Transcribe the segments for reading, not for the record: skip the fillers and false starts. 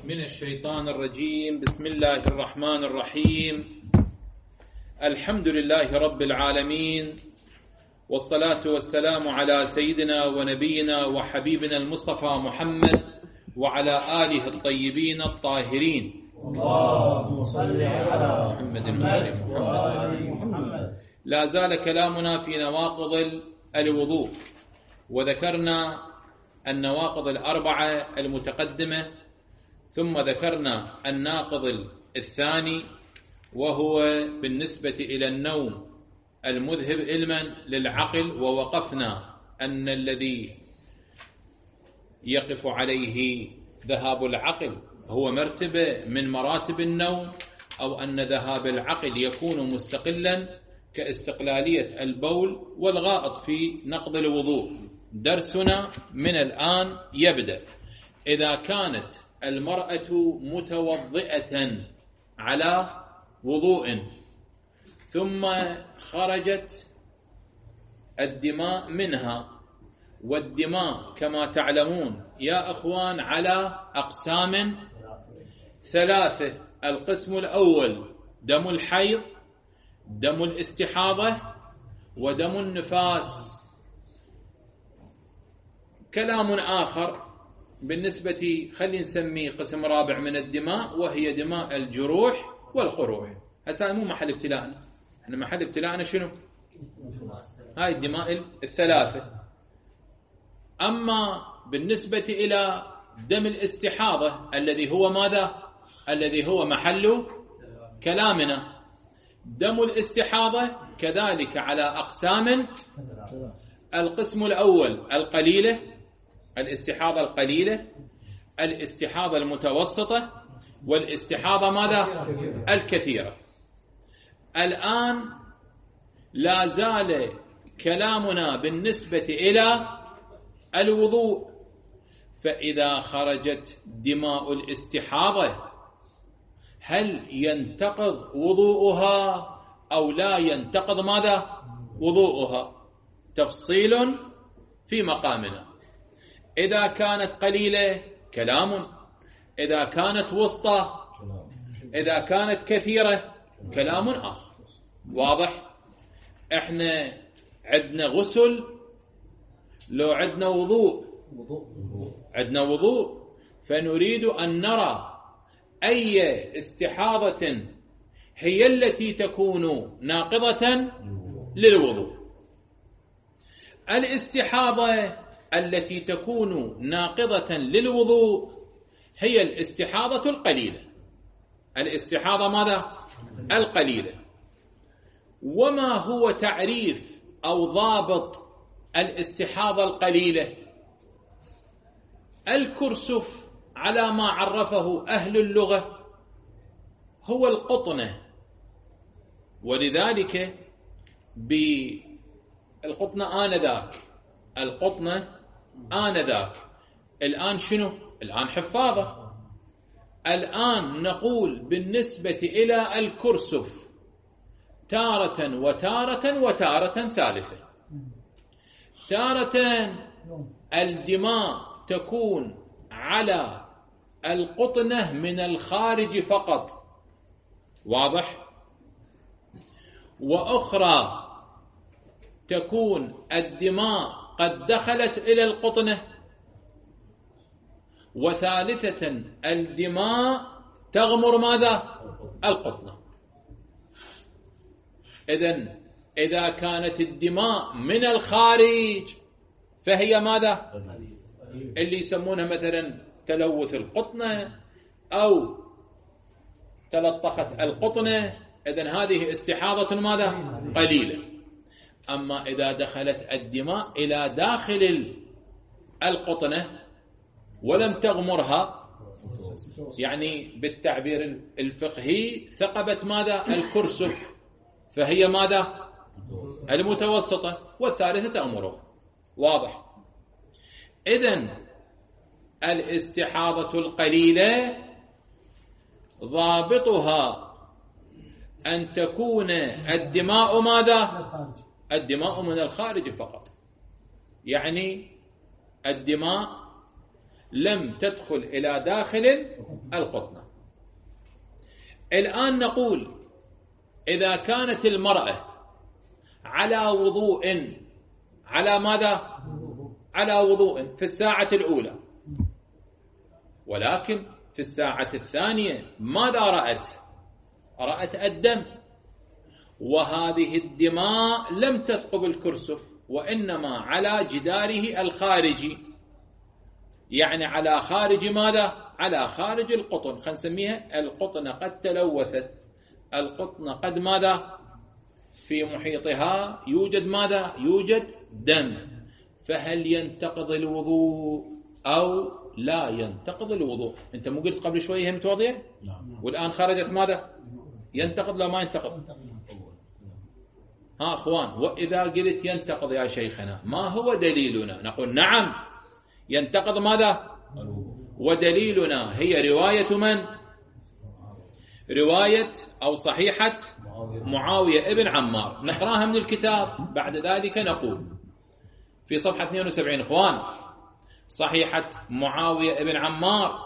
من الشيطان الرجيم. بسم الله الرحمن الرحيم. الحمد لله رب العالمين، والصلاة والسلام على سيدنا ونبينا وحبيبنا المصطفى محمد وعلى آله الطيبين الطاهرين. اللهم صل على محمد محمد. لا زال كلامنا في نواقض الوضوء، وذكرنا النواقض الأربعة المتقدمة، ثم ذكرنا الناقض الثاني وهو بالنسبة إلى النوم المذهب علما للعقل، ووقفنا أن الذي يقف عليه ذهاب العقل هو مرتبة من مراتب النوم، أو أن ذهاب العقل يكون مستقلا كاستقلالية البول والغائط في نقض الوضوء. درسنا من الآن يبدأ. إذا كانت المرأة متوضئة على وضوء ثم خرجت الدماء منها، والدماء كما تعلمون يا أخوان على أقسام ثلاثة. القسم الأول دم الحيض، دم الاستحاضة، ودم النفاس. كلام آخر بالنسبة خلينا نسميه قسم رابع من الدماء، وهي دماء الجروح والقروح. هسه مو محل ابتلاءنا، احنا محل ابتلاءنا شنو؟ هاي الدماء الثلاثة. أما بالنسبة إلى دم الاستحاضة الذي هو ماذا؟ الذي هو محل كلامنا. دم الاستحاضة كذلك على أقسام. القسم الأول القليلة، الاستحاضة القليلة، الاستحاضة المتوسطة، والاستحاضة ماذا؟ الكثيرة. الآن لا زال كلامنا بالنسبة إلى الوضوء. فإذا خرجت دماء الاستحاضة هل ينتقض وضوءها أو لا ينتقض ماذا؟ وضوءها. تفصيل في مقامنا. إذا كانت قليلة كلام، إذا كانت وسطى، إذا كانت كثيرة كلام آخر. واضح؟ احنا عندنا غسل لو عندنا وضوء؟ عندنا وضوء. فنريد أن نرى أي استحاضة هي التي تكون ناقضة للوضوء. الاستحاضة التي تكون ناقضة للوضوء هي الاستحاضة القليلة. الاستحاضة ماذا؟ القليلة. وما هو تعريف أو ضابط الاستحاضة القليلة؟ الكرسف على ما عرفه أهل اللغة هو القطنة، ولذلك بالقطنة آنذاك، القطنة آنذاك. الآن شنو؟ الآن حفاظة. الآن نقول بالنسبة إلى الكرسف تارة وتارة وتارة ثالثة. تارة الدماء تكون على القطنة من الخارج فقط، واضح؟ وأخرى تكون الدماء قد دخلت إلى القطنة، وثالثة الدماء تغمر ماذا؟ القطنة. إذا كانت الدماء من الخارج فهي ماذا؟ اللي يسمونها مثلا تلوث القطنة أو تلطخت القطنة. هذه استحاضة ماذا؟ قليلة. أما إذا دخلت الدماء إلى داخل القطنة ولم تغمرها، يعني بالتعبير الفقهي ثقبت ماذا؟ الكرسف، فهي ماذا؟ المتوسطة، والثالثة تأمره. واضح؟ إذن الاستحاضة القليلة ضابطها أن تكون الدماء ماذا؟ الدماء من الخارج فقط. يعني الدماء لم تدخل إلى داخل القطنة. الآن نقول إذا كانت المرأة على وضوء، على ماذا؟ على وضوء في الساعة الأولى، ولكن في الساعة الثانية ماذا رأت؟ رأت الدم، وهذه الدماء لم تثقب الكرسف، وإنما على جداره الخارجي، يعني على خارج ماذا؟ على خارج القطن. خلينا نسميها القطنة قد تلوثت، القطنة قد ماذا؟ في محيطها يوجد ماذا؟ يوجد دم. فهل ينتقض الوضوء أو لا ينتقض الوضوء؟ أنت مو قلت قبل شوية هي متوضية؟ والآن خرجت ماذا؟ ينتقض لا ما ينتقض؟ ها أخوان، وإذا قلت ينتقض يا شيخنا ما هو دليلنا؟ نقول نعم ينتقض ماذا؟ ودليلنا هي رواية من؟ رواية أو صحيحة معاوية ابن عمار. نقراها من الكتاب، بعد ذلك نقول في صفحة 72 إخوان، صحيحة معاوية ابن عمار.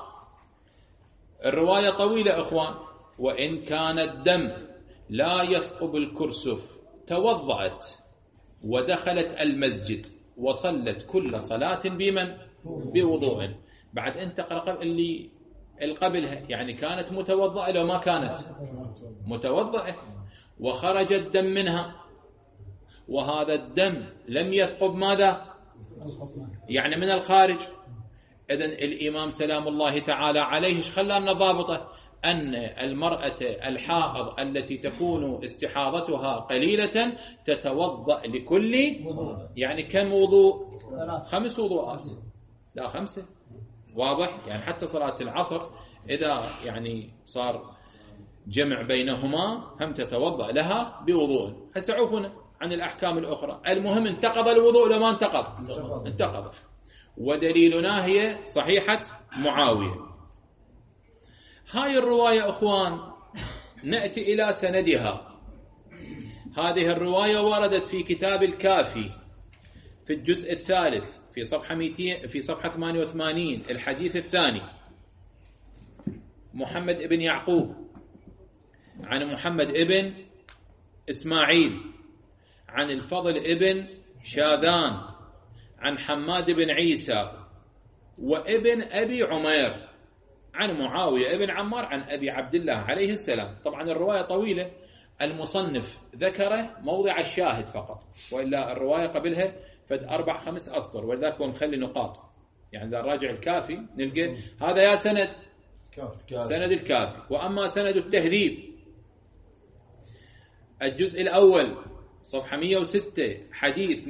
الرواية طويلة إخوان. وإن كان الدم لا يثقب الكرسف توضأت ودخلت المسجد وصلت كل صلاة بمن؟ بوضوء. بعد أن تقرأ اللي قبلها، يعني كانت متوضئة لو ما كانت متوضئة، وخرج الدم منها، وهذا الدم لم يثقب ماذا؟ يعني من الخارج. إذن الإمام سلام الله تعالى عليه ايش خلانا ضابطه؟ أن المرأة الحائض التي تكون استحاضتها قليلة تتوضأ لكل، يعني كم وضوء؟ 5 وضوءات، لا 5. واضح؟ يعني حتى صلاة العصر إذا يعني صار جمع بينهما هم تتوضأ لها بوضوء. هسه عفوا عن الأحكام الأخرى. المهم انتقض الوضوء لما انتقض؟ انتقض. ودليلنا هي صحيحة معاوية. هاي الرواية أخوان نأتي إلى سندها. هذه الرواية وردت في كتاب الكافي في الجزء الثالث في صفحة 88 الحديث الثاني. محمد ابن يعقوب عن محمد ابن إسماعيل عن الفضل ابن شاذان عن حماد بن عيسى وابن أبي عمير عن معاوية ابن عمار عن أبي عبد الله عليه السلام. طبعا الرواية طويلة، المصنف ذكره موضع الشاهد فقط، وإلا الرواية قبلها فد 4-5 أسطر، ولذلك هو مخلي نقاط. يعني إذا راجع الكافي نلقى هذا يا سند سند الكافي. وأما سند التهذيب الجزء الأول صفحة 106 حديث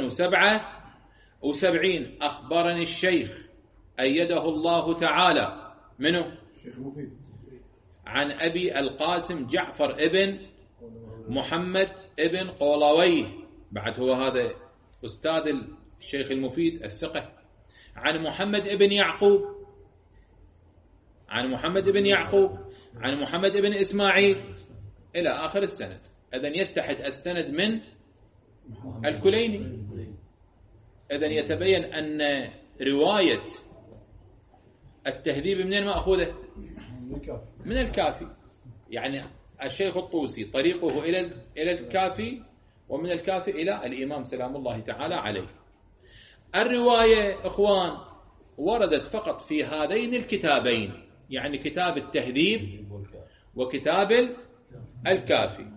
277 أخبرني الشيخ أيده الله تعالى منه عن أبي القاسم جعفر ابن محمد ابن قولويه، بعد هو هذا أستاذ الشيخ المفيد الثقة، عن محمد ابن يعقوب عن محمد ابن يعقوب عن محمد ابن إسماعيل إلى آخر السند. إذن يتحد السند من الكليني. إذن يتبين أن رواية التهذيب منين مأخوذة؟ من الكافي. يعني الشيخ الطوسي طريقه إلى الكافي، ومن الكافي إلى الإمام سلام الله تعالى عليه. الرواية إخوان وردت فقط في هذين الكتابين، يعني كتاب التهذيب وكتاب الكافي.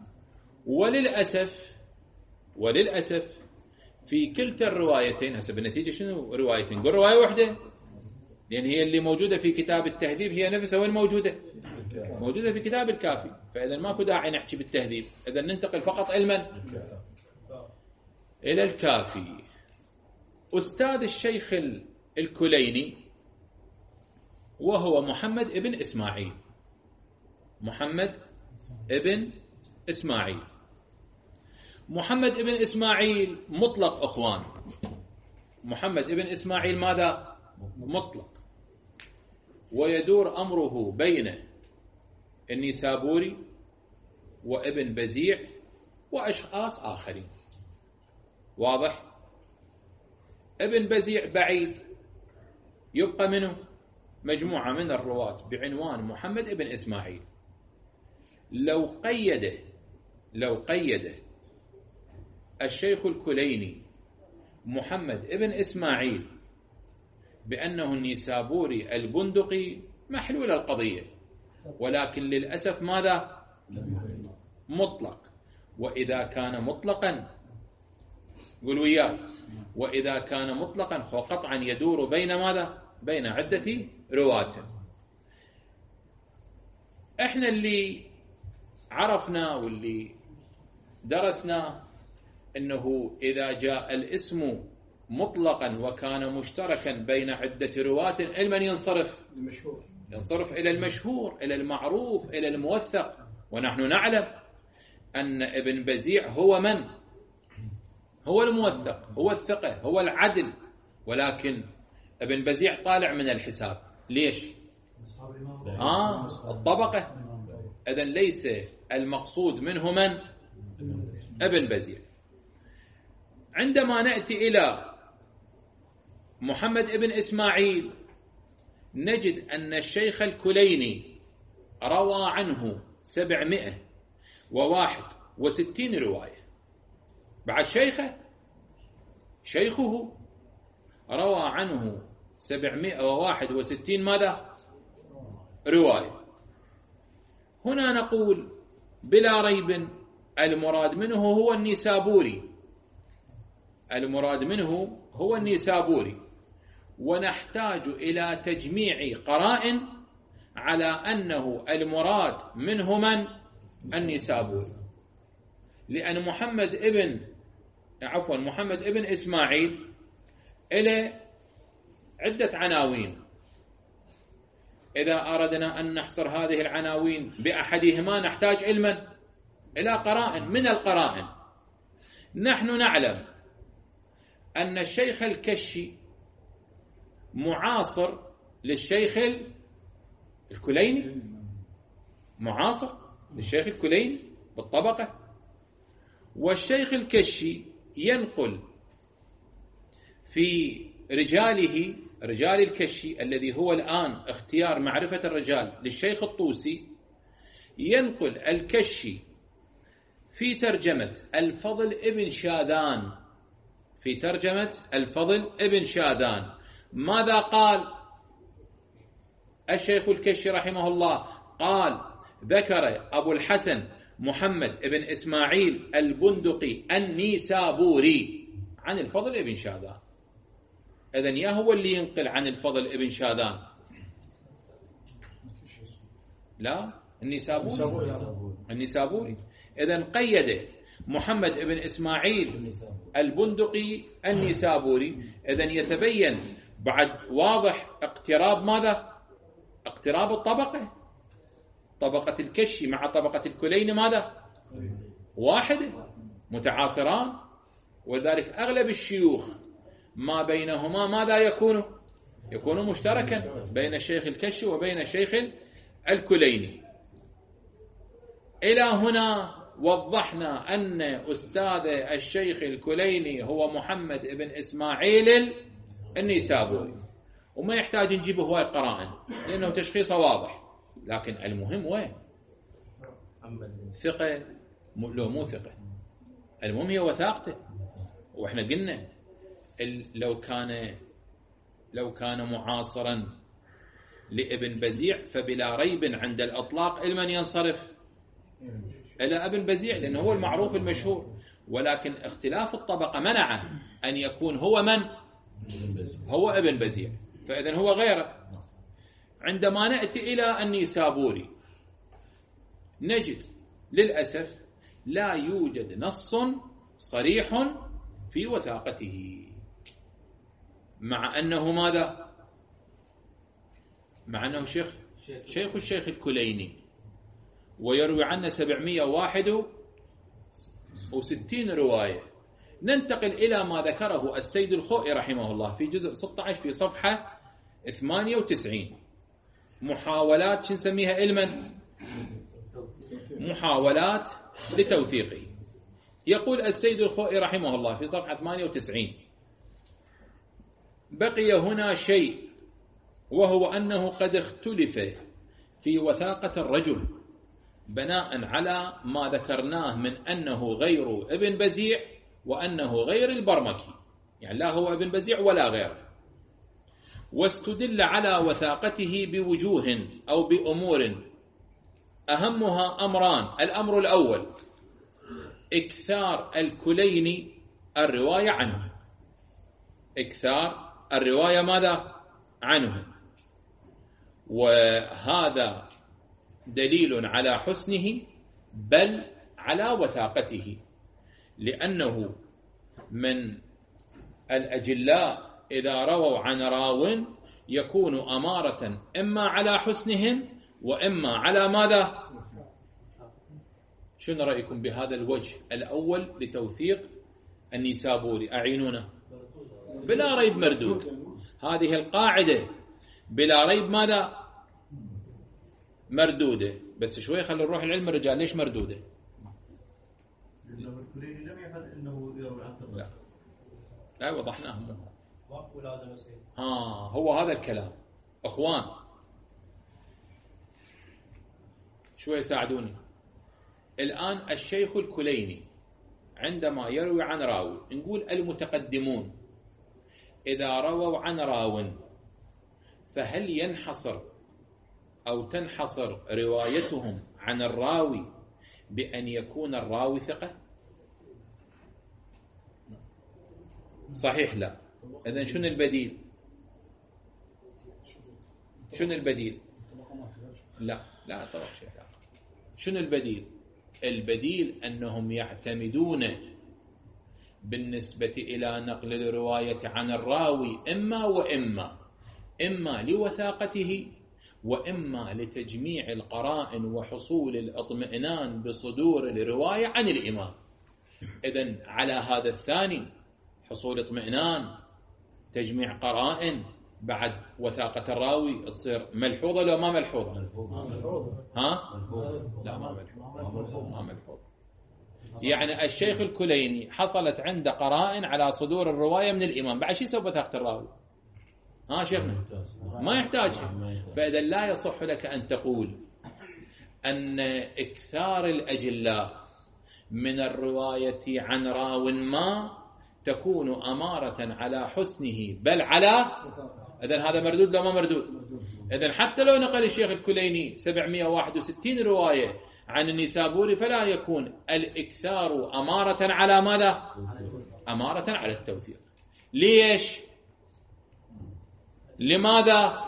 وللأسف في كلتا الروايتين، هسه بالنتيجة شنو روايتين؟ نقول رواية واحدة، لأن هي اللي موجودة في كتاب التهذيب هي نفسها وين موجودة؟ موجودة في كتاب الكافي. فإذا ماكو داعي نحكي بالتهذيب، إذا ننتقل فقط علما إلى الكافي. أستاذ الشيخ الكليني وهو محمد ابن إسماعيل. محمد ابن إسماعيل. محمد ابن إسماعيل مطلق أخوان. محمد ابن إسماعيل ماذا؟ مطلق، ويدور أمره بين النيسابوري وابن بزيع وأشخاص آخرين. واضح؟ ابن بزيع بعيد، يبقى منه مجموعة من الرواة بعنوان محمد ابن إسماعيل. لو قيده الشيخ الكليني محمد ابن إسماعيل بأنه النيسابوري البندقي محلول القضية، ولكن للأسف ماذا؟ مطلق. وإذا كان مطلقا قل وياي، وإذا كان مطلقا فقطعا يدور بين ماذا؟ بين عدة رواة. احنا اللي عرفنا واللي درسنا أنه إذا جاء الاسم مطلقا وكان مشتركا بين عدة رواة لمن ينصرف إلى المشهور، إلى المعروف، إلى الموثق. ونحن نعلم أن ابن بزيع هو من؟ هو الموثق، هو الثقة، هو العدل. ولكن ابن بزيع طالع من الحساب. ليش؟ الطبقة. إذن ليس المقصود منه من؟ ابن بزيع. عندما نأتي إلى محمد ابن إسماعيل نجد أن الشيخ الكليني روى عنه 761 رواية. بعد شيخه روى عنه 761 ماذا؟ رواية. هنا نقول بلا ريب المراد منه هو النيسابوري، المراد منه هو النيسابوري، ونحتاج إلى تجميع قرائن على أنه المراد منه من؟ النيسابوري. لأن محمد ابن إسماعيل إلى عدة عناوين. إذا أردنا أن نحصر هذه العناوين بأحدهما نحتاج إلى قرائن. من القرائن نحن نعلم أن الشيخ الكشي معاصر للشيخ الكليني، معاصر للشيخ الكليني بالطبقة. والشيخ الكشي ينقل في رجاله، رجال الكشي الذي هو الآن اختيار معرفة الرجال للشيخ الطوسي، ينقل الكشي في ترجمة الفضل ابن شاذان، في ترجمة الفضل ابن شاذان ماذا قال الشيخ الكشي رحمه الله؟ قال: ذكر أبو الحسن محمد ابن إسماعيل البندقي النيسابوري عن الفضل ابن شاذان. إذن يا هو اللي ينقل عن الفضل ابن شاذان؟ لا، النيسابوري. إذن قيد محمد ابن إسماعيل البندقي النيسابوري. إذن يتبين بعد واضح اقتراب ماذا؟ اقتراب الطبقة. طبقة الكشي مع طبقة الكليني ماذا؟ واحدة، متعاصران. وذلك أغلب الشيوخ ما بينهما ماذا يكون مشتركا بين الشيخ الكشي وبين الشيخ الكليني. إلى هنا وضحنا أن أستاذ الشيخ الكليني هو محمد ابن إسماعيل النيسابوري، وما يحتاج نجيب هواي قرائن لأنه تشخيصه واضح. لكن المهم وين؟ ثقة لو مو ثقة، المهم هي وثاقته. وإحنا قلنا لو كان معاصرا لابن بزيع فبلا ريب عند الأطلاق لمن ينصرف؟ إلى ابن بزيع، لأنه هو المعروف المشهور. ولكن اختلاف الطبقة منعه أن يكون هو من؟ هو ابن بزيع، فإذن هو غيره. عندما نأتي إلى النيسابوري نجد للأسف لا يوجد نص صريح في وثاقته، مع أنه ماذا؟ مع أنه شيخ الشيخ الكليني، ويروي عنه 761 رواية. ننتقل إلى ما ذكره السيد الخوئي رحمه الله في جزء 16 في صفحة 98. محاولات شو نسميها علما؟ محاولات لتوثيقه. يقول السيد الخوئي رحمه الله في صفحة 98: بقي هنا شيء وهو أنه قد اختلف في وثاقة الرجل بناء على ما ذكرناه من أنه غير ابن بزيع وأنه غير البرمكي، يعني لا هو ابن بزيع ولا غيره. واستدل على وثاقته بوجوه أو بأمور أهمها أمران. الأمر الأول إكثار الكليني الرواية عنه، إكثار الرواية ماذا؟ عنه، وهذا دليل على حسنه بل على وثاقته، لأنه من الأجلاء إذا رووا عن راو يكون أمارة إما على حسنهم وإما على ماذا؟ شنو رأيكم بهذا الوجه الأول لتوثيق النيسابوري؟ أعينونا. بلا ريب مردود، هذه القاعدة بلا ريب ماذا؟ مردودة. بس شوي خلي نروح العلم الرجال، ليش مردودة؟ لأنه الكليني لم يحد أنه يروي عن ثقة. لا وضحناه. ولازم يصير. هو هذا الكلام. أخوان شوي ساعدوني. الآن الشيخ الكليني عندما يروي عن راوي، نقول المتقدمون إذا رووا عن راو فهل ينحصر أو تنحصر روايتهم عن الراوي بأن يكون الراوي ثقة؟ صحيح لا. إذن شنو البديل؟ شنو البديل؟ لا طبعا شيء. شنو البديل؟ البديل أنهم يعتمدون بالنسبة إلى نقل الرواية عن الراوي إما لوثاقته وإما لتجميع القرائن وحصول الاطمئنان بصدور الرواية عن الإمام. إذن على هذا الثاني حصول اطمئنان، تجميع قرائن، بعد وثاقة الراوي تصير ملحوظة لو ما ملحوظة؟ لا ما ملحوظة. يعني الشيخ الكليني حصلت عنده قرائن على صدور الرواية من الإمام، بعد شو يسوي وثاقة الراوي؟ شيخنا ما يحتاج. فإذا لا يصح لك أن تقول أن إكثار الأجلاء من الرواية عن راو ما تكون أمارة على حسنه بل على. إذن هذا مردود لو ما مردود؟ إذن حتى لو نقل الشيخ الكليني 761 رواية عن النيسابوري فلا يكون الإكثار أمارة على ماذا؟ أمارة على التوثيق. ليش؟ لماذا؟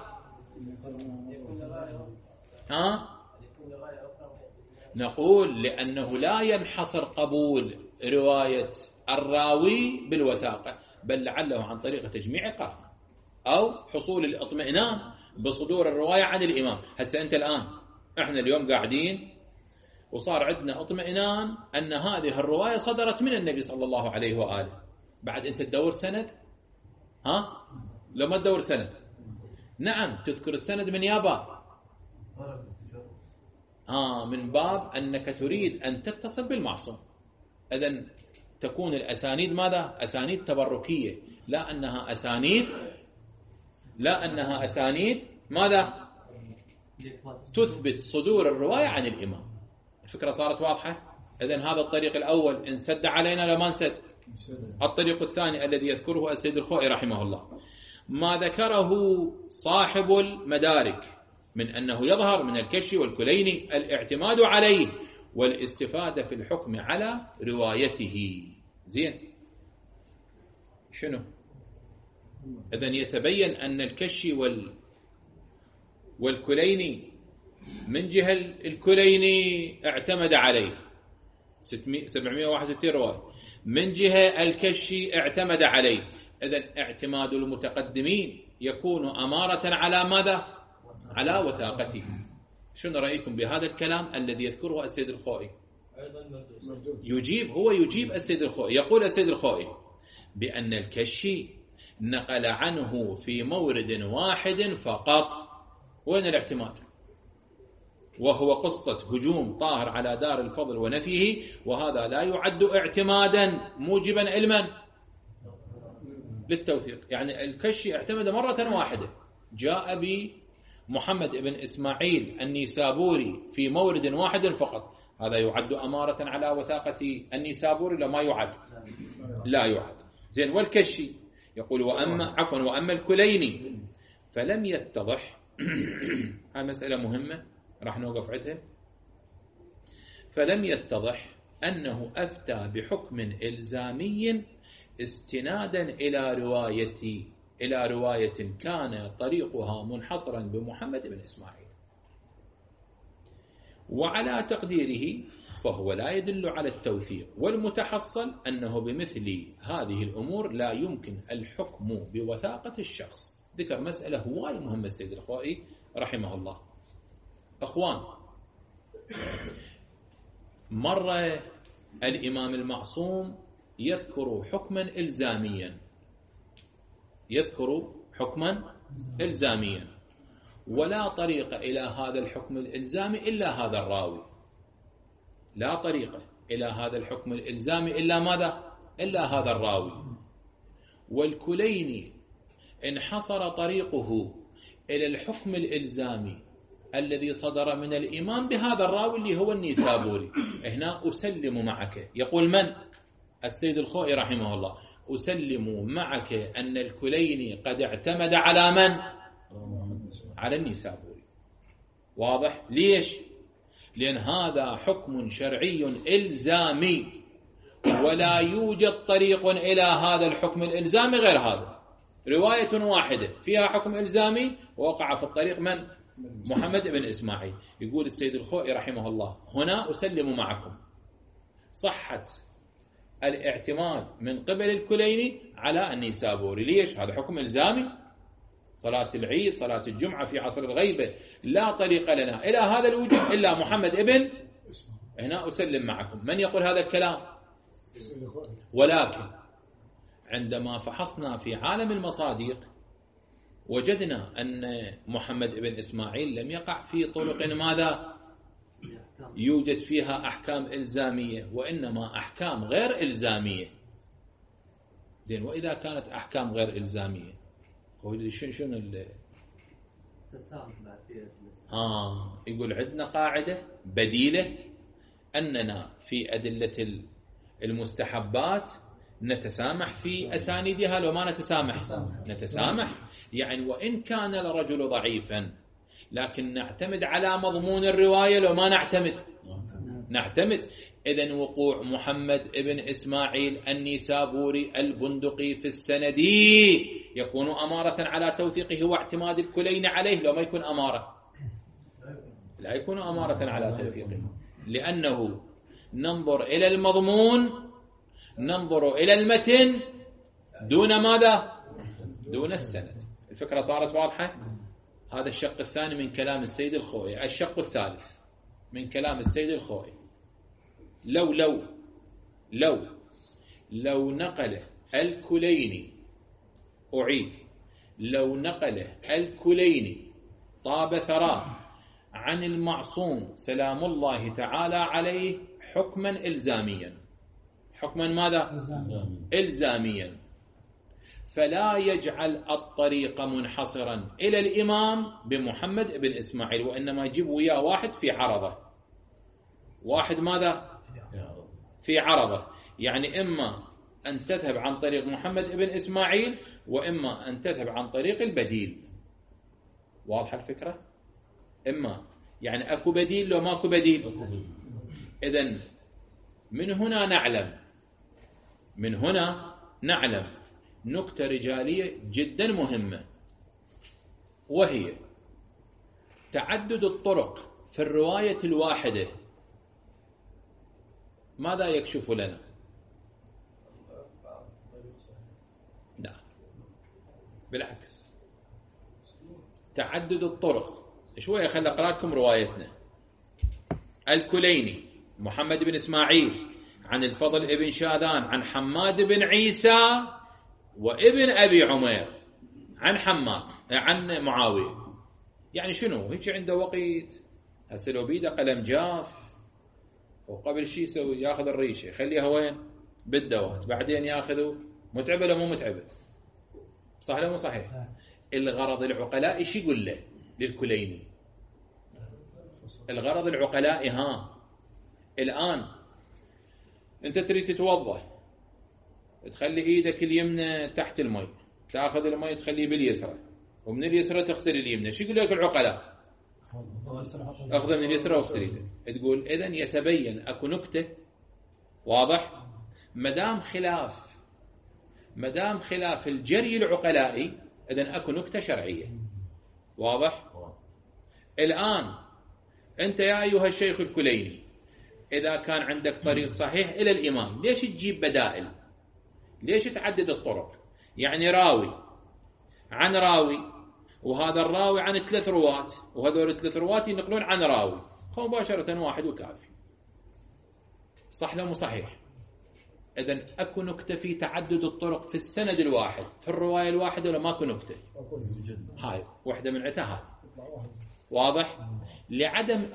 نقول لأنه لا ينحصر قبول رواية الراوي بالوثاقة، بل لعله عن طريق تجميع قرائن أو حصول الاطمئنان بصدور الرواية عن الإمام. هسه أنت الآن إحنا اليوم قاعدين وصار عندنا اطمئنان أن هذه الرواية صدرت من النبي صلى الله عليه وآله. بعد أنت تدور سند؟ لو ما تدور سند، نعم تذكر السند من يابا من باب أنك تريد أن تتصل بالمعصوم. إذن تكون الأسانيد ماذا؟ أسانيد تبركية، لا أنها أسانيد ماذا؟ تثبت صدور الرواية عن الإمام. الفكرة صارت واضحة؟ إذن هذا الطريق الأول انسد علينا لما انسد. الطريق الثاني الذي يذكره السيد الخوئي رحمه الله ما ذكره صاحب المدارك من أنه يظهر من الكشي والكليني الاعتماد عليه والاستفادة في الحكم على روايته. زين، شنو؟ إذن يتبين أن الكشي والكليني من جهة الكليني اعتمد عليه 761 رواية، من جهة الكشي اعتمد عليه. إذن اعتماد المتقدمين يكون أمارة على ماذا؟ على وثاقته. شنو رأيكم بهذا الكلام الذي يذكره السيد الخوئي؟ يجيب السيد الخوئي. يقول السيد الخوئي بأن الكشي نقل عنه في مورد واحد فقط. وين الاعتماد؟ وهو قصة هجوم طاهر على دار الفضل ونفيه، وهذا لا يعد اعتمادا موجبا علما للتوثيق. يعني الكشي اعتمد مرة واحدة جاء بمحمد بن إسماعيل النيسابوري في مورد واحد فقط، هذا يعد أمارة على وثاقة النيسابوري لا ما يعد؟ لا يعد. زين، والكشي يقول وأما الكليني فلم يتضح هذه مسألة مهمة راح نوقف عندها. فلم يتضح أنه أفتى بحكم إلزامي استنادا إلى رواية كان طريقها منحصرا بمحمد بن إسماعيل، وعلى تقديره فهو لا يدل على التوثيق، والمتحصل أنه بمثل هذه الأمور لا يمكن الحكم بوثاقة الشخص. ذكر مسألة هواي مهمة السيد الخوئي رحمه الله. أخوان، مرة الإمام المعصوم يذكر حكما إلزاميا ولا طريق إلى هذا الحكم الإلزامي إلا هذا الراوي، لا طريقة إلى هذا الحكم الإلزامي إلا ماذا؟ إلا هذا الراوي. والكليني انحصر طريقه إلى الحكم الإلزامي الذي صدر من الإمام بهذا الراوي اللي هو النيسابوري. هنا أسلم معك، يقول من؟ السيد الخوئي رحمه الله، أسلم معك أن الكليني قد اعتمد على من؟ على النيسابوري. واضح؟ ليش؟ لأن هذا حكم شرعي إلزامي، ولا يوجد طريق إلى هذا الحكم الإلزامي غير هذا. رواية واحدة فيها حكم إلزامي ووقع في الطريق من؟ محمد بن إسماعيل. يقول السيد الخوئي رحمه الله هنا أسلم معكم صحة الاعتماد من قبل الكليني على النيسابوري. ليش؟ هذا حكم إلزامي، صلاة العيد، صلاة الجمعة في عصر الغيبة، لا طريق لنا إلى هذا الوجود إلا محمد ابن. هنا أسلم معكم. من يقول هذا الكلام؟ ولكن عندما فحصنا في عالم المصادق وجدنا أن محمد ابن إسماعيل لم يقع في طرق ماذا؟ يوجد فيها أحكام إلزامية، وإنما أحكام غير إلزامية. زين، وإذا كانت أحكام غير إلزامية شنو يقول عندنا قاعدة بديلة أننا في أدلة المستحبات نتسامح في أسانيدها لو ما نتسامح. يعني وإن كان الرجل ضعيفا لكن نعتمد على مضمون الرواية لو ما نعتمد. إذن وقوع محمد ابن إسماعيل النيسابوري البندقي في السند يكون أمارة على توثيقه واعتماد الكلين عليه لو ما يكون أمارة، لا يكون أمارة على توثيقه، لأنه ننظر إلى المضمون، ننظر إلى المتن دون ماذا؟ دون السند. الفكرة صارت واضحة؟ هذا الشق الثاني من كلام السيد الخوئي. الشق الثالث من كلام السيد الخوئي، لو نقله الكليني، أعيد، لو نقله الكليني طاب ثراه عن المعصوم سلام الله تعالى عليه حكما إلزاميا، حكما ماذا؟ إلزاميا، فلا يجعل الطريق منحصرا إلى الإمام بمحمد بن إسماعيل، وإنما يجيب وياه واحد في عرضه، واحد ماذا؟ في عرضه. يعني إما أن تذهب عن طريق محمد بن إسماعيل، وإما أن تذهب عن طريق البديل. واضح الفكرة؟ إما يعني أكو بديل لو ماكو بديل. إذن من هنا نعلم نكتة رجالية جدا مهمة، وهي تعدد الطرق في الرواية الواحدة ماذا يكشف لنا؟ لا، بالعكس، تعدد الطرق. شوية خلي أقرأ لكم روايتنا. الكليني محمد بن إسماعيل عن الفضل ابن شاذان عن حماد بن عيسى وابن أبي عمير عن حماد عن معاوية. يعني شنو؟ هيك عنده وقت هسه لو بيده قلم جاف وقبل شيء يسوي، ياخذ الريشه يخليها وين؟ بالدوات، بعدين ياخذه. متعبه لو مو متعبه؟ صح ولا مو صحيح؟ الغرض العقلاء إيش يقول له للكليني؟ الغرض العقلاء الآن أنت تريد تتوضأ، تخلي إيدك اليمنى تحت المي، تأخذ المي تخليه باليسرى، ومن اليسرى تغسل اليمنى. شو يقول لك العقلاء؟ أخذ من اليسرى واغسل إيدك. تقول إذن يتبين أكو نكتة واضح. مدام خلاف الجري العقلائي إذن أكو نكتة شرعية واضح. الآن أنت يا أيها الشيخ الكليني إذا كان عندك طريق صحيح إلى الإمام، ليش تجيب بدائل؟ ليش تعدد الطرق؟ يعني راوي عن راوي، وهذا الراوي عن 3 رواة، وهذول 3 رواة ينقلون عن راوي، مباشرة واحد وكافي. صح لو مو صحيح؟ إذن أكو نكتة في تعدد الطرق في السند الواحد، في الرواية الواحدة، ولا ماكو نكتة؟ هاي واحدة من عتها واضح. لعدم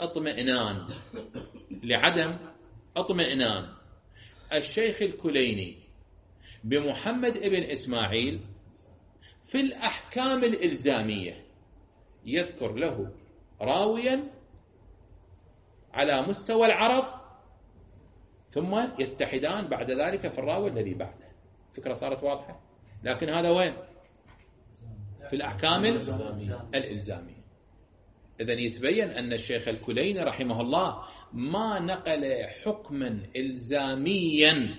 اطمئنان الشيخ الكليني بمحمد ابن إسماعيل في الأحكام الإلزامية يذكر له راويا على مستوى العرض، ثم يتحدان بعد ذلك في الراوي الذي بعده. فكرة صارت واضحة. لكن هذا وين؟ في الأحكام الإلزامية. إذن يتبين أن الشيخ الكليني رحمه الله ما نقل حكما إلزاميا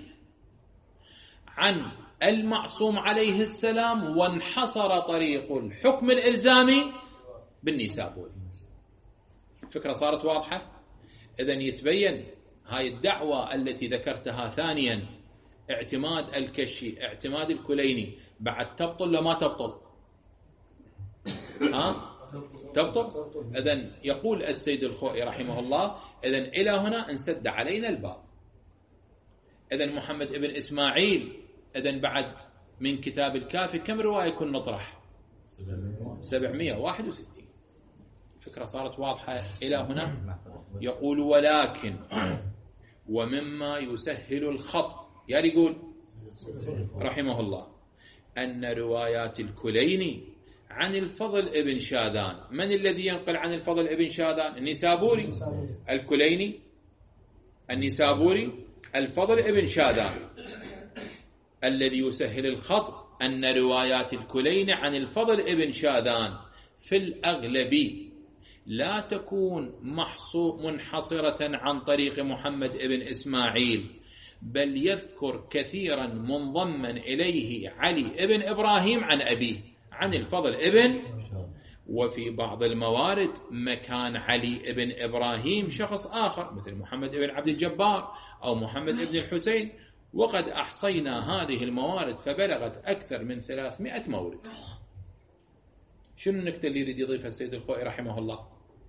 عن المعصوم عليه السلام وانحصر طريق الحكم الإلزامي بالنيسابوري. فكرة صارت واضحة. إذن يتبين هاي الدعوة التي ذكرتها ثانيا، اعتماد الكشي، اعتماد الكليني، بعد تبطل لما تبطل؟ تبطل. إذن يقول السيد الخوئي رحمه الله إذن إلى هنا انسد علينا الباب. إذن محمد ابن إسماعيل إذن بعد من كتاب الكافي كم رواية يكون نطرح؟ 761. فكرة صارت واضحة إلى هنا. يقول ولكن ومما يسهل الخط، يعني يقول رحمه الله أن روايات الكليني عن الفضل ابن شاذان، من الذي ينقل عن الفضل ابن شاذان؟ النيسابوري. الكليني النيسابوري، الفضل ابن شاذان. الذي يسهل الخط أن روايات الكليني عن الفضل ابن شاذان في الأغلب لا تكون منحصرة عن طريق محمد ابن إسماعيل، بل يذكر كثيرا منضما إليه علي ابن إبراهيم عن أبيه عن الفضل ابن، وفي بعض الموارد مكان علي ابن إبراهيم شخص آخر مثل محمد ابن عبد الجبار أو محمد ابن الحسين. وقد أحصينا هذه الموارد فبلغت أكثر من 300 مورد. شنو النكتة اللي يريد يضيفها السيد الخوئي رحمه الله؟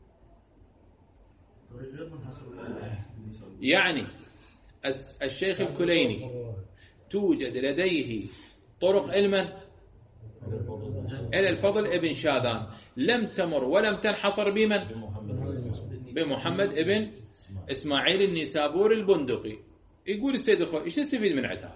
يعني الشيخ الكليني توجد لديه طرق علما إلى الفضل ابن شاذان لم تمر ولم تنحصر بمن؟ بمحمد ابن إسماعيل النيسابوري البندقي. يقول السيد الخوئي ايش نستفيد من عندها؟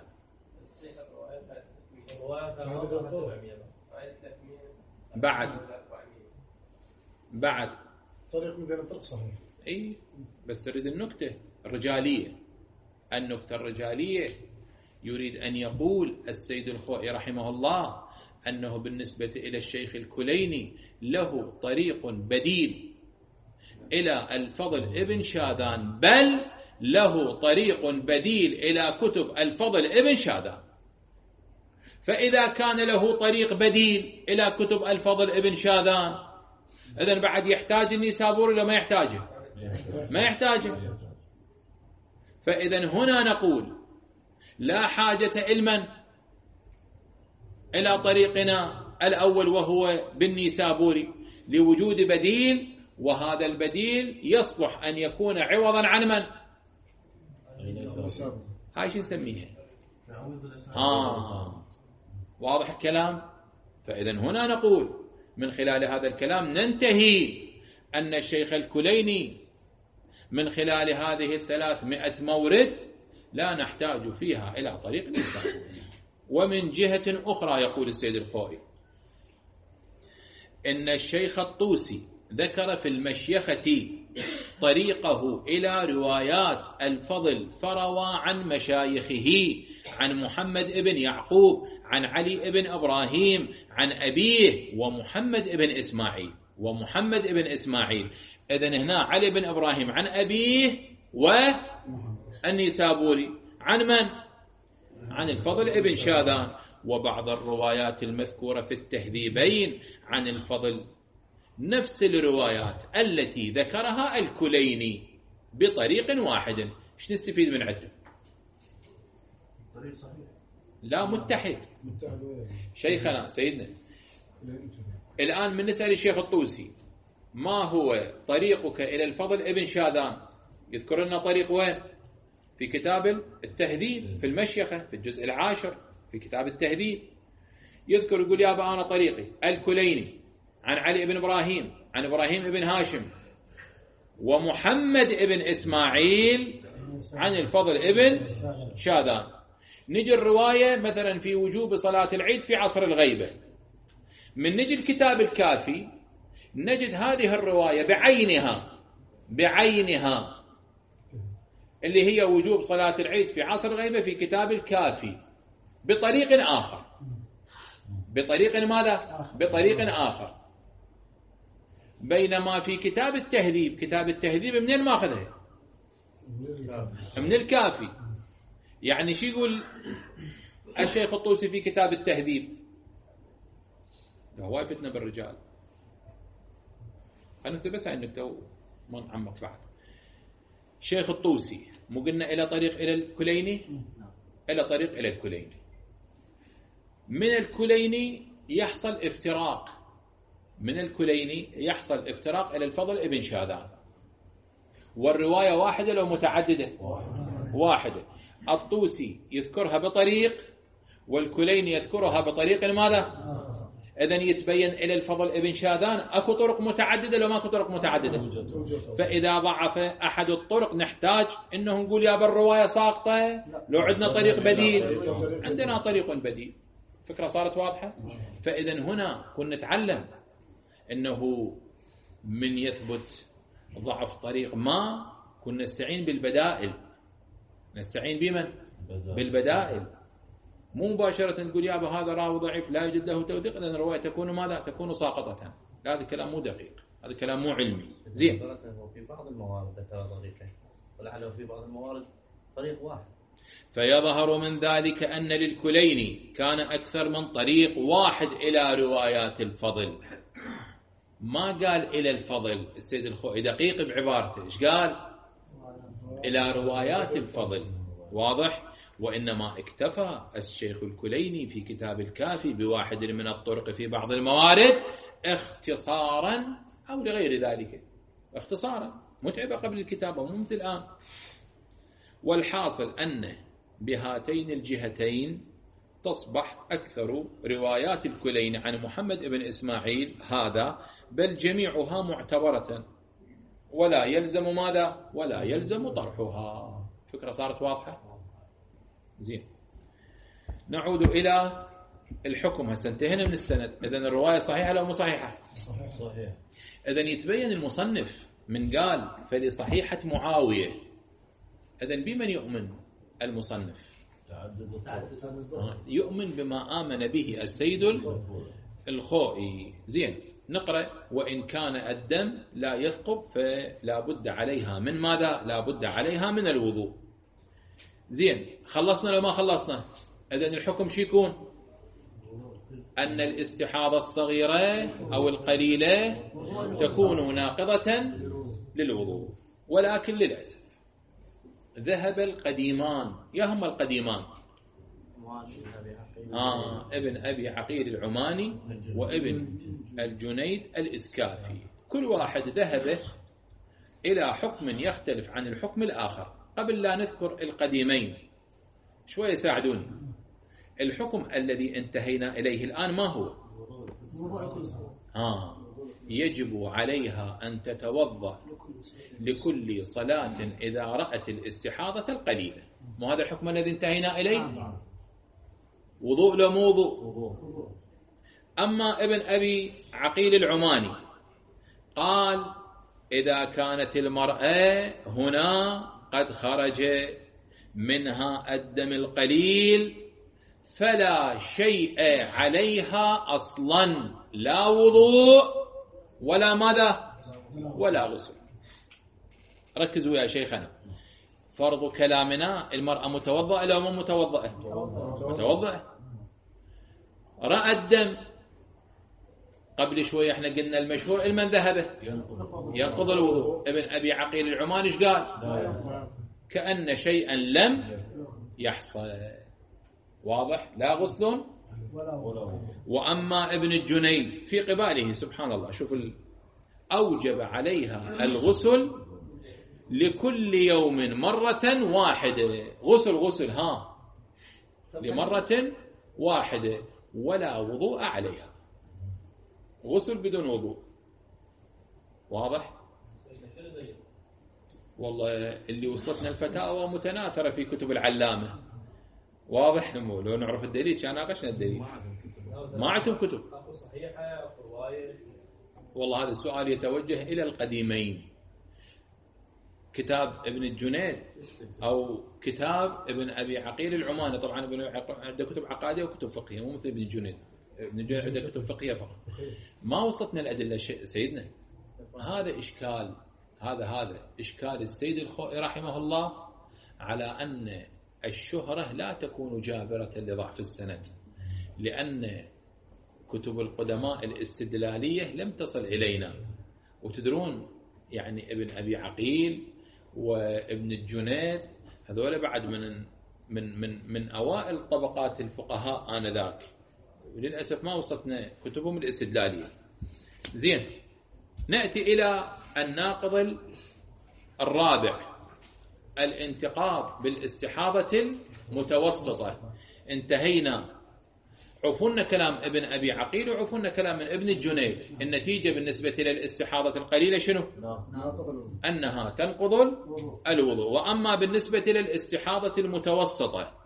بعد طريق من الطرق صحيح. اي بس تريد النكتة الرجالية. النكتة الرجالية يريد أن يقول السيد الخوئي رحمه الله أنه بالنسبة إلى الشيخ الكليني له طريق بديل إلى الفضل ابن شاذان، بل له طريق بديل إلى كتب الفضل ابن شاذان. فإذا كان له طريق بديل إلى كتب الفضل ابن شاذان إذن بعد يحتاج النيسابوري ولا ما يحتاجه؟ ما يحتاجه. فإذن هنا نقول لا حاجة علما إلى طريقنا الأول وهو بالنيسابوري لوجود بديل، وهذا البديل يصلح أن يكون عوضا عن من؟ هاي شو نسميها؟ واضح الكلام؟ فإذن هنا نقول من خلال هذا الكلام ننتهي أن الشيخ الكليني من خلال هذه 300 مورد لا نحتاج فيها إلى طريق النيسابوري. ومن جهة أخرى يقول السيد الخوئي إن الشيخ الطوسي ذكر في المشيخة طريقه إلى روايات الفضل فروى عن مشايخه عن محمد ابن يعقوب عن علي ابن إبراهيم عن أبيه ومحمد ابن إسماعيل. إذن هنا علي بن إبراهيم عن أبيه والنيسابوري عن من؟ عن الفضل ابن شاذان. وبعض الروايات المذكورة في التهذيبين عن الفضل نفس الروايات التي ذكرها الكليني بطريق واحد. ايش نستفيد من عدله؟ طريق صحيح لا متحد. شيخنا سيدنا الآن من نسأل الشيخ الطوسي ما هو طريقك إلى الفضل ابن شاذان، يذكر لنا طريق وين؟ في كتاب التهذيب في المشيخة في الجزء 10 في كتاب التهذيب يذكر يقول يا أبا أنا طريقي الكليني عن علي بن إبراهيم عن إبراهيم بن هاشم ومحمد بن إسماعيل عن الفضل ابن شاذان. نجي الرواية مثلا في وجوب صلاة العيد في عصر الغيبة، من نجي الكتاب الكافي نجد هذه الرواية بعينها اللي هي وجوب صلاة العيد في عصر الغيبة في كتاب الكافي بطريق آخر. بطريق ماذا؟ بطريق آخر. بينما في كتاب التهذيب منين ماخذها؟ من الكافي. يعني شو يقول الشيخ الطوسي في كتاب التهذيب؟ هو فتنة بالرجال. أنا بس عن نكتة ما نعمق بعد. شيخ الطوسي مو قلنا إلى طريق إلى الكليني، إلى طريق إلى الكليني. من الكليني يحصل افتراق إلى الفضل ابن شاذان، والرواية واحدة لو متعددة؟ واحدة. الطوسي يذكرها بطريق والكليني يذكرها بطريق ماذا؟ إذن يتبين إلى الفضل ابن شاذان أكو طرق متعددة لو ماكو طرق متعددة. فإذا ضعف أحد الطرق نحتاج إنه نقول يا بالرواية ساقطة لو عندنا طريق بديل. عندنا طريق بديل. فكرة صارت واضحة. فإذن هنا كنا نتعلم إنه من يثبت ضعف طريق ما كنا نستعين بالبدائل. نستعين بمن؟ بالبدائل. مو مباشرة نقول يا هذا راوي ضعيف لا يوجد له توثيق لأن الرواية تكون ماذا؟ تكون ساقطة. هذا الكلام مو دقيق، هذا الكلام مو علمي. زين. في بعض الموارد ذكر طريقين ولعله في بعض الموارد طريق واحد. فيظهر من ذلك أن للكليني كان أكثر من طريق واحد إلى روايات الفضل. ما قال إلى الفضل السيد الخوئي دقيق بعبارته. إيش قال؟ إلى روايات الفضل. واضح؟ وإنما اكتفى الشيخ الكليني في كتاب الكافي بواحد من الطرق في بعض الموارد اختصارا أو لغير ذلك. اختصارا متعبة قبل الكتابة مو مثل الآن. والحاصل أن بهاتين الجهتين تصبح أكثر روايات الكليني عن محمد بن إسماعيل هذا بل جميعها معتبرة ولا يلزم ماذا؟ ولا يلزم طرحها. فكرة صارت واضحة؟ زين. نعود إلى الحكم. هسه انتهينا من السند. إذن الرواية صحيحة لو مو صحيحة؟ صحيح. إذن يتبين المصنف من قال فلصحيحة معاوية. إذن بمن يؤمن المصنف؟ يؤمن بما آمن به السيد الخوئي. زين. نقرأ وإن كان الدم لا يثقب فلا بد عليها من ماذا؟ لا بد عليها من الوضوء. زين. خلصنا لو ما خلصنا؟ إذن الحكم شو يكون؟ أن الاستحاضة الصغيرة أو القليلة تكون ناقضة للوضوء. ولكن للأسف ذهب القديمان. يهم القديمان ابن أبي عقيل العماني وابن الجنيد الإسكافي. كل واحد ذهب إلى حكم يختلف عن الحكم الآخر. قبل لا نذكر القديمين شوية ساعدوني. الحكم الذي انتهينا إليه الآن ما هو؟ يجب عليها أن تتوضأ لكل صلاة إذا رأت الاستحاضة القليلة. ما هذا الحكم الذي انتهينا إليه؟ وضوء لو مو وضوء؟ أما ابن أبي عقيل العماني قال إذا كانت المرأة هنا قد خرج منها الدم القليل فلا شيء عليها أصلا، لا وضوء ولا ماذا ولا غسل. ركزوا يا شيخنا، فرض كلامنا المرأة متوضئة لو مو متوضئة؟ متوضئة. رأى الدم قبل شوية احنا قلنا المشهور المن ذهبه ينقض الوضوء. ابن أبي عقيل العماني ايش قال؟ كأن شيئا لم يحصل. واضح؟ لا غسل وأما ابن الجنيد في قباله سبحان الله، شوف أوجب عليها الغسل لكل يوم مرة واحدة. غسل لمرة واحدة ولا وضوء عليها، غسل بدون وضوء. واضح؟ والله اللي وصلتنا الفتاوى متناثرة في كتب العلامة. واضح؟ لو نعرف الدليل كان ناقشنا الدليل. ما عندهم كتب صحيحة رواية. والله هذا السؤال يتوجه إلى القديمين، كتاب ابن الجنيد أو كتاب ابن أبي عقيل العماني. طبعا ابن عنده كتب عقائدية وكتب فقهية، مو مثل ابن الجنيد. ابن الجنيد عنده كتب فقهية فقط. ما وصلتنا الأدلة سيدنا. هذا إشكال، هذا إشكال السيد الخوئي رحمه الله على أن الشهرة لا تكون جابرة لضعف السند، لأن كتب القدماء الاستدلالية لم تصل إلينا. وتدرون يعني ابن أبي عقيل وابن الجنيد هذول بعد من أوائل طبقات الفقهاء آنذاك، وللأسف ما وصلتنا كتبهم الاستدلالية. زين، نأتي إلى الناقض الرابع، الانتقاض بالاستحاضة المتوسطة. انتهينا، عفونا كلام ابن أبي عقيل وعفونا كلام من ابن الجنيد. النتيجة بالنسبة للاستحاضة القليلة شنو؟ أنها تنقض الوضوء. وأما بالنسبة للاستحاضة المتوسطة،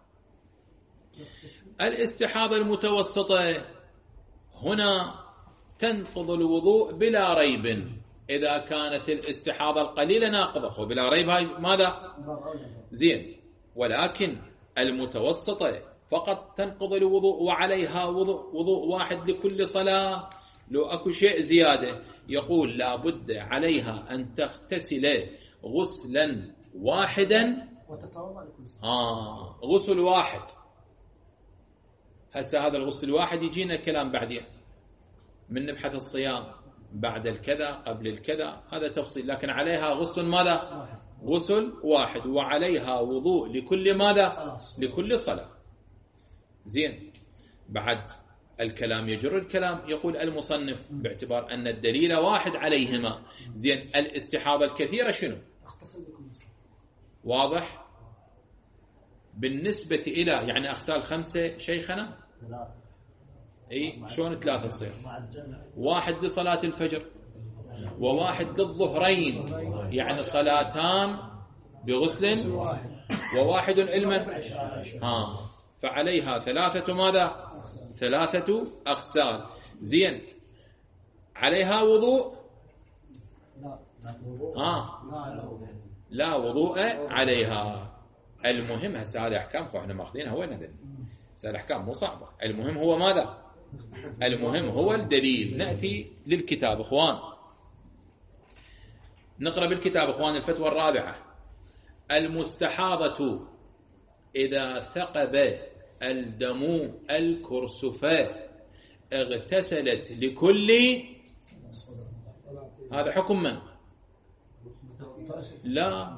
الاستحاضة المتوسطة هنا تنقض الوضوء بلا ريب إذا كانت الاستحاضة القليلة ناقضة، وبلا ريب هاي ماذا؟ زين. ولكن المتوسطة فقط تنقض الوضوء وعليها وضوء واحد لكل صلاة. لو أكو شيء زيادة يقول لا بد عليها أن تغتسل غسلا واحدا وتتوضأ لكل صلاة. غسل واحد. هسه هذا الغسل الواحد يجينا كلام بعدين من نبحث الصيام بعد الكذا قبل الكذا، هذا تفصيل. لكن عليها غسل ماذا؟ غسل واحد وعليها وضوء لكل ماذا؟ لكل صلاة. زين. بعد الكلام يجر الكلام، يقول المصنف باعتبار أن الدليل واحد عليهما. زين، الاستحاضة الكثيرة شنو؟ واضح؟ بالنسبة إلى يعني أغسال 5 شيخنا؟ اي شلون 3 تصير؟ واحد لصلاة الفجر وواحد للظهرين، يعني صلاتان بغسل وواحد علما. فعليها 3 ماذا؟ 3 أغسال. زين، عليها وضوء؟ لا وضوء عليها. المهم هسه هذه أحكام احنا ماخذينها وين هذا؟ هسه الأحكام مو صعبة، المهم هو ماذا؟ المهم هو الدليل. نأتي للكتاب اخوان، نقرأ بالكتاب اخوان. الفتوى الرابعة: المستحاضة إذا ثقب الدم الكرسفاء اغتسلت لكل، هذا حكم من؟ لا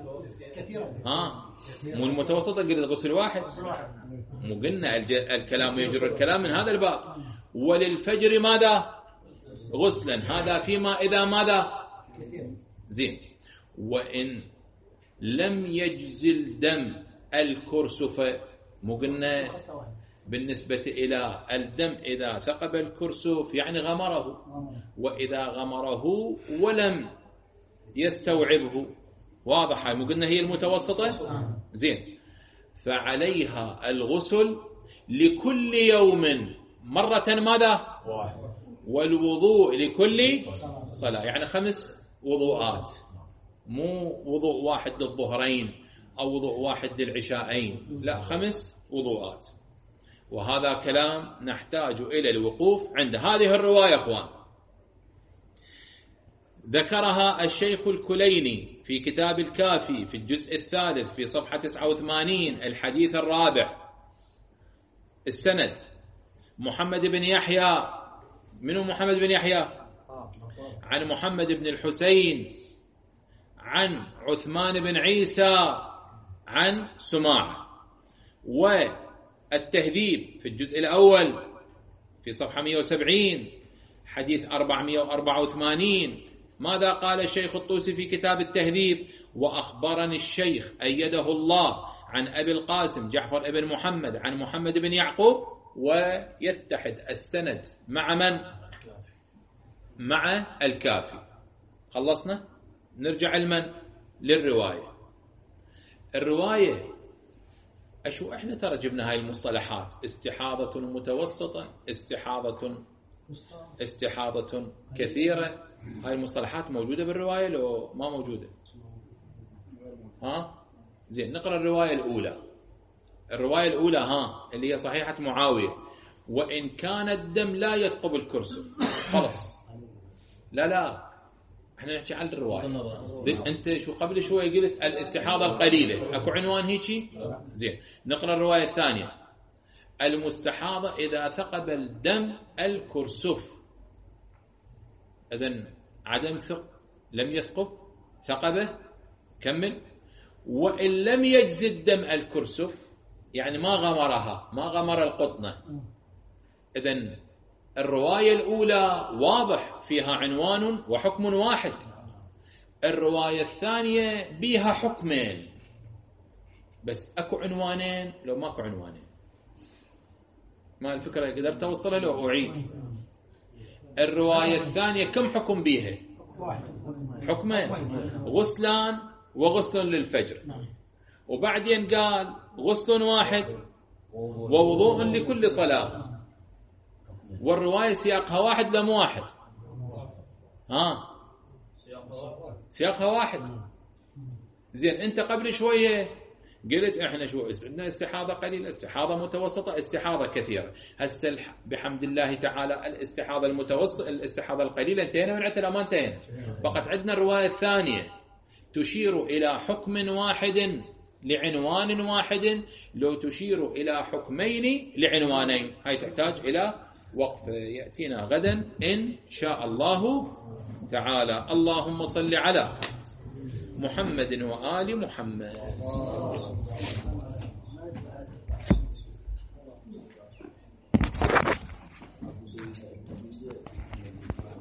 مو المتوسطة قلت غسل واحد، مو قلنا الكلام يجر الكلام من هذا الباب. وللفجر ماذا؟ غسلا، هذا فيما إذا ماذا؟ زين. وإن لم يجزل دم الكرسف، مو قلنا بالنسبة إلى الدم إذا ثقب الكرسف يعني غمره، وإذا غمره ولم يستوعبه. واضح؟ مو قلنا هي المتوسطة؟ زين. فعليها الغسل لكل يوم مرة ماذا؟ والوضوء لكل صلاة، يعني 5 وضوءات، مو وضوء واحد للظهرين أو وضوء واحد للعشاءين، لا 5 وضوءات. وهذا كلام نحتاج إلى الوقوف عند هذه الرواية أخوان. ذكرها الشيخ الكليني في كتاب الكافي في الجزء 3 في صفحة 89 الحديث الرابع. السند محمد بن يحيى، منو محمد بن يحيى؟ عن محمد بن الحسين عن عثمان بن عيسى عن سماع. والتهذيب في الجزء الأول في صفحة 170 حديث 484. ماذا قال الشيخ الطوسي في كتاب التهذيب؟ وأخبرني الشيخ أيده الله عن أبي القاسم جعفر بن محمد عن محمد بن يعقوب. ويتحد السند مع من؟ مع الكافي. خلصنا، نرجع لمن؟ للرواية. الرواية أشو إحنا ترى جبنا هاي المصطلحات، استحاضة متوسطة، استحاضة كثيرة، هاي المصطلحات موجودة بالرواية لو ما موجودة؟ زين، نقرأ الرواية الأولى. الرواية الأولى اللي هي صحيحة معاوية: وإن كان الدم لا يثقب الكرسي. خلص، لا احنا نحكي عن الرواية. انت شو قبل شوي قلت الاستحاضة القليلة، اكو عنوان هيك؟ زين، نقرأ الرواية الثانية: المستحاضة إذا ثقب الدم الكرسف. إذن عدم لم يثقب، ثقبه، كمل. وإن لم يجز الدم الكرسف، يعني ما غمرها، ما غمر القطنة. إذن الرواية الأولى واضح فيها عنوان وحكم واحد. الرواية الثانية بيها حكمين، بس أكو عنوانين لو ماكو عنوانين. ما الفكرة قدرت أوصلها لو أعيد؟ الرواية الثانية كم حكم بيها؟ حكمين: غسلان وغسل للفجر. وبعدين قال غسل واحد ووضوء لكل صلاة. والرواية سياقها واحد لم واحد؟ سياقها واحد. زين، انت قبل شوية قلت احنا شو عندنا استحاضة قليلة، استحاضة متوسطة، استحاضة كثيرة. هسه بحمد الله تعالى الاستحاضة المتوسطة، الاستحاضة القليلة انتهينا من عندها، ما انتهينا. فقط عندنا الرواية الثانية تشير إلى حكم واحد لعنوان واحد، لو تشير إلى حكمين لعنوانين. هاي تحتاج إلى وقف يأتينا غدا إن شاء الله تعالى. اللهم صل على محمد وآل محمد.